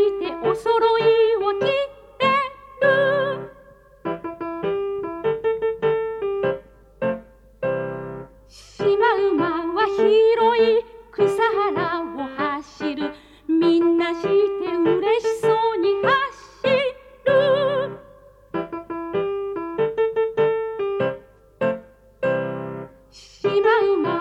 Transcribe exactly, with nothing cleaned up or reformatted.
してお揃いを着てる。シマウマは広い草原を走る。みんなして嬉しそうに走る。シマウマ